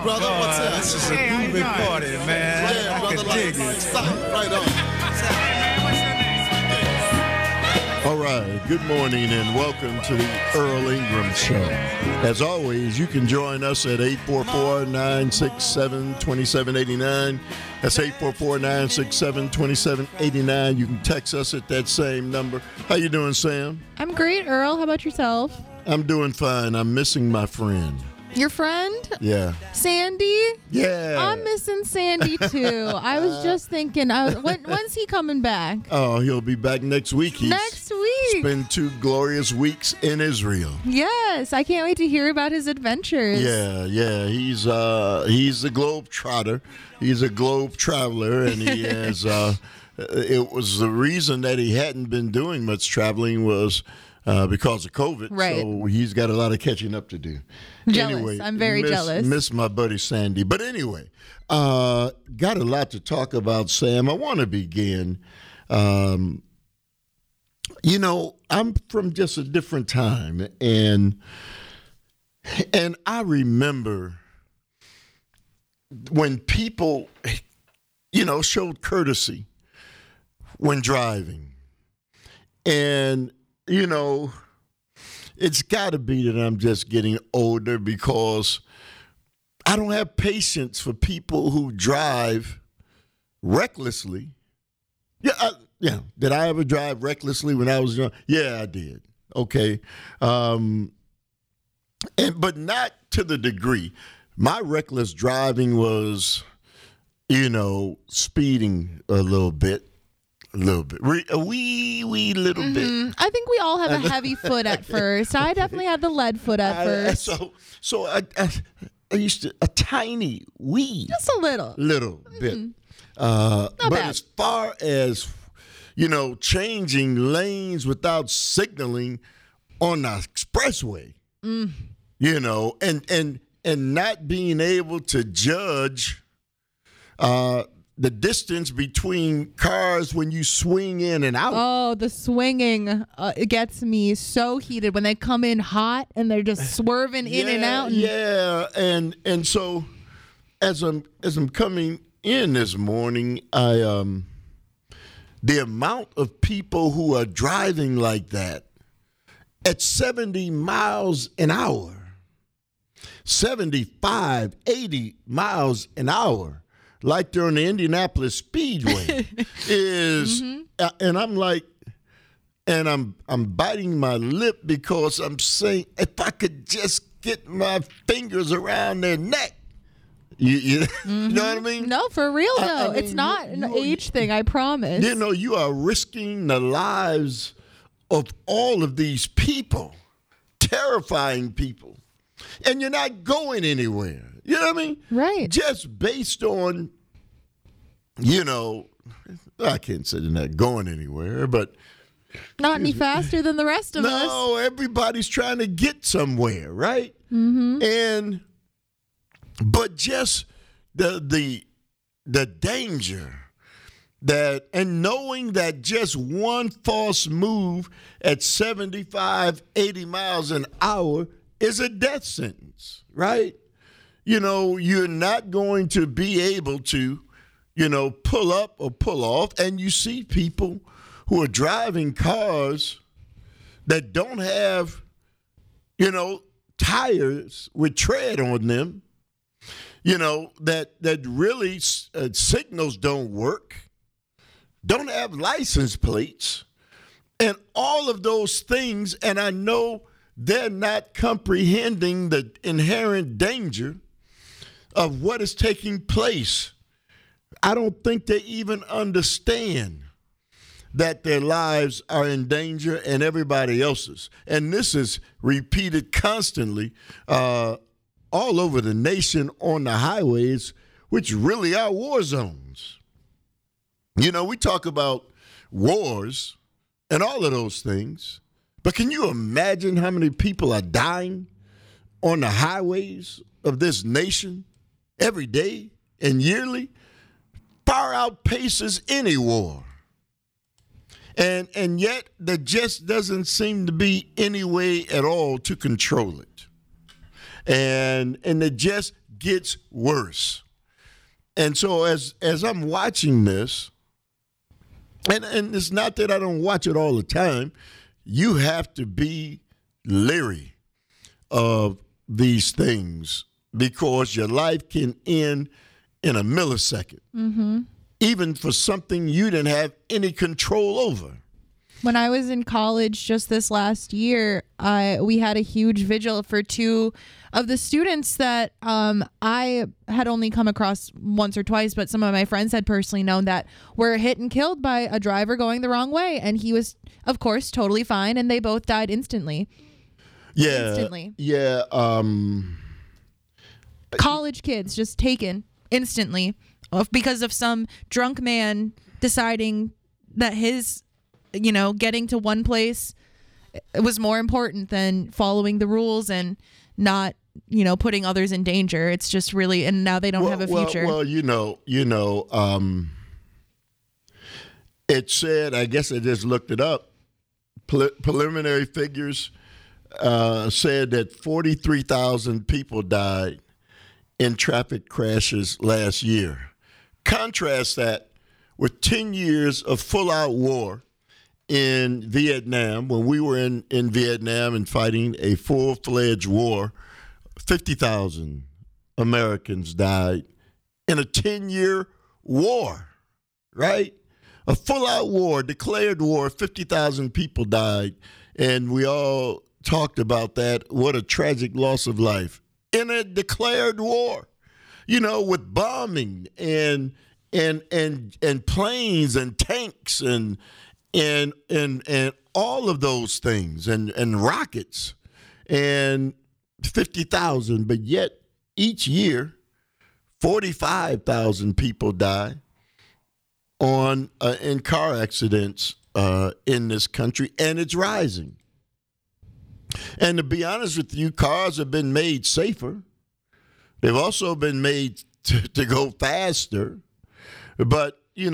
brother. What's up? This is a groovy party, man. Yeah, I brother. can dig Like, it. stop. Right on. All right, good morning and welcome to the Earl Ingram Show. As always, you can join us at 844-967-2789. That's 844-967-2789. You can text us at that same number. How you doing, Sam? I'm great, Earl. How about yourself? I'm doing fine. I'm missing my friend. Your friend? Yeah. Sandy? Yeah. I'm missing Sandy, too. I was just thinking, when's he coming back? Oh, he'll be back next week. He's Next week. spent 2 glorious weeks in Israel. Yes, I can't wait to hear about his adventures. Yeah. He's a globe trotter. He's a globe traveler, and he has. It was the reason that he hadn't been doing much traveling was because of COVID. Right. So he's got a lot of catching up to do. Jealous. Anyway, I'm very jealous. Miss my buddy Sandy. But anyway, got a lot to talk about, Sam. I want to begin. I'm from just a different time, and I remember when people, showed courtesy when driving. And, it's got to be that I'm just getting older because I don't have patience for people who drive recklessly. Yeah. Did I ever drive recklessly when I was young? Yeah, I did. Okay. But not to the degree. My reckless driving was, speeding a little bit. A wee little bit. I think we all have a heavy foot at first. I definitely had the lead foot at first. So I used to a tiny wee. Just a little. Bit. But bad. as far as changing lanes without signaling on the expressway, and not being able to judge the distance between cars when you swing in and out. Oh, the swinging it gets me so heated when they come in hot and they're just swerving in and out. Yeah, and so as I'm coming in this morning, the amount of people who are driving like that at 70 miles an hour, 75, 80 miles an hour, like they're on the Indianapolis Speedway, is, and I'm like, and I'm biting my lip because I'm saying, if I could just get my fingers around their neck, you know what I mean? No, for real though. I mean, it's not an age thing, I promise. You are risking the lives of all of these people, terrifying people, and you're not going anywhere. You know what I mean? Right. Just based on, I can't say they're not going anywhere, but Not any faster than the rest of us. no, everybody's trying to get somewhere, right? Mm-hmm. But just the danger that, and knowing that just one false move at 75, 80 miles an hour is a death sentence, right? You're not going to be able to, pull up or pull off. And you see people who are driving cars that don't have, tires with tread on them, that really signals don't work, don't have license plates, and all of those things. And I know they're not comprehending the inherent danger of what is taking place. I don't think they even understand that their lives are in danger and everybody else's. And this is repeated constantly all over the nation on the highways, which really are war zones. We talk about wars and all of those things, but can you imagine how many people are dying on the highways of this nation every day and yearly? Far outpaces any war. And yet there just doesn't seem to be any way at all to control it. and it just gets worse. And so as I'm watching this, and it's not that I don't watch it all the time, you have to be leery of these things because your life can end in a millisecond, even for something you didn't have any control over. When I was in college just this last year, we had a huge vigil for two of the students that I had only come across once or twice, but some of my friends had personally known that were hit and killed by a driver going the wrong way. And he was, of course, totally fine, and they both died instantly. Yeah. Instantly. Yeah. College kids just taken instantly because of some drunk man deciding that his, getting to one place was more important than following the rules and not, putting others in danger. It's just really, and now they don't have a future. Well, it said, I guess I just looked it up, preliminary figures said that 43,000 people died in traffic crashes last year. Contrast that with 10 years of full-out war in Vietnam. When we were in Vietnam and fighting a full-fledged war, 50,000 Americans died in a 10-year war, right? A full-out war, declared war, 50,000 people died, and we all talked about that. What a tragic loss of life in a declared war, with bombing and planes and tanks and all of those things and rockets and 50,000. But yet each year, 45,000 people die in car accidents in this country, and it's rising. And to be honest with you, cars have been made safer. They've also been made to go faster. But, we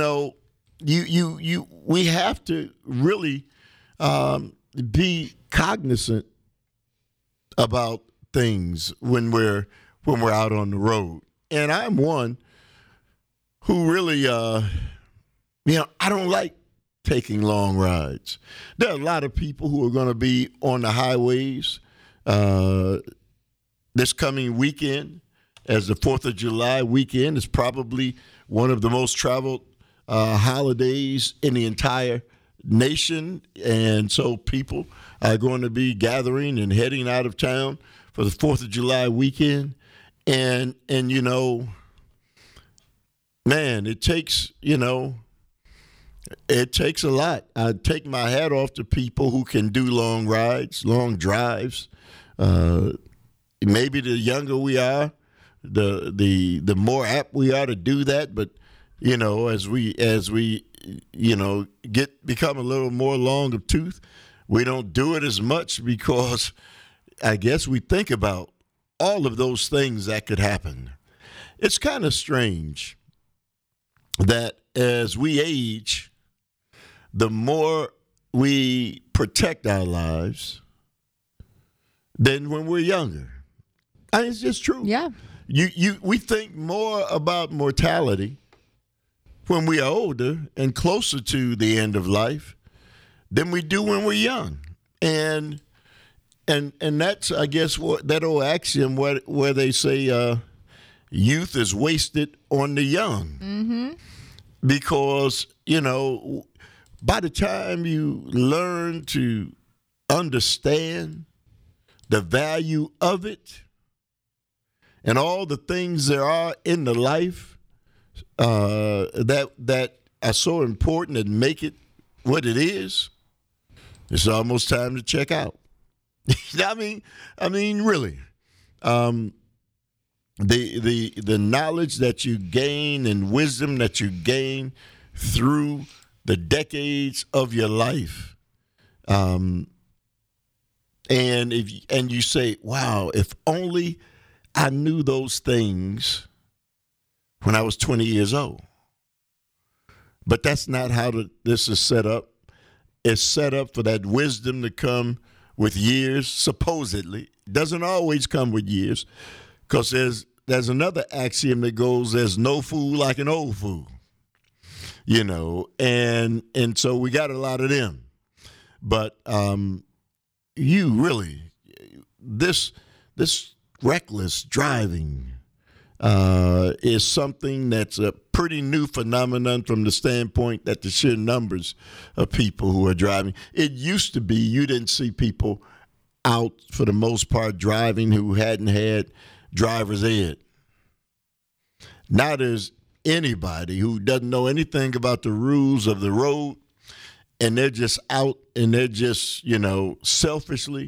have to really be cognizant about things when we're out on the road. And I'm one who really, I don't like taking long rides. There are a lot of people who are going to be on the highways this coming weekend, as the 4th of July weekend is probably one of the most traveled holidays in the entire nation. And so people are going to be gathering and heading out of town for the 4th of July weekend. And man, it takes a lot. I take my hat off to people who can do long rides, long drives. Maybe the younger we are, the more apt we are to do that. But as we become a little more long of tooth, we don't do it as much because I guess we think about all of those things that could happen. It's kind of strange that as we age, the more we protect our lives than when we're younger. It's just true. Yeah. We think more about mortality when we are older and closer to the end of life than we do when we're young. And that's, I guess, that old axiom where they say youth is wasted on the young. Mm-hmm. Because, by the time you learn to understand the value of it and all the things there are in the life that are so important and make it what it is, it's almost time to check out. I mean, really. The knowledge that you gain and wisdom that you gain through the decades of your life, and you say, wow, if only I knew those things when I was 20 years old. But that's not how this is set up. It's set up for that wisdom to come with years, supposedly. Doesn't always come with years, because there's another axiom that goes, there's no fool like an old fool, and so we got a lot of them. But you really, this reckless driving is something that's a pretty new phenomenon from the standpoint that the sheer numbers of people who are driving. It used to be you didn't see people out for the most part driving who hadn't had driver's ed. Now there's anybody who doesn't know anything about the rules of the road, and they're just out and they're just, selfishly,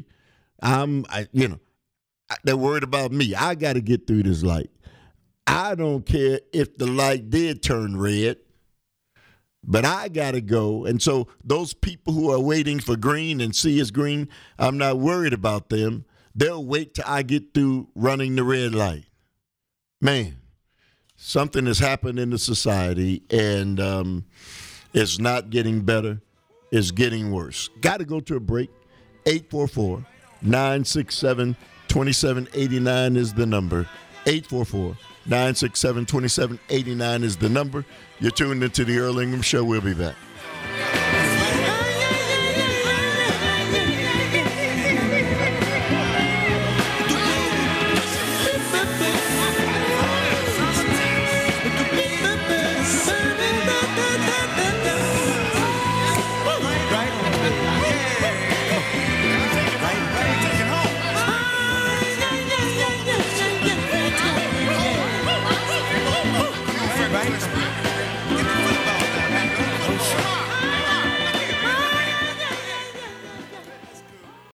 they're worried about me. I got to get through this light. I don't care if the light did turn red, but I got to go. And so those people who are waiting for green and see it's green, I'm not worried about them. They'll wait till I get through running the red light. Man, something has happened in the society, and it's not getting better. It's getting worse. Got to go to a break. 844-967-2789 is the number. 844-967-2789 is the number. You're tuned into the Earl Ingram Show. We'll be back.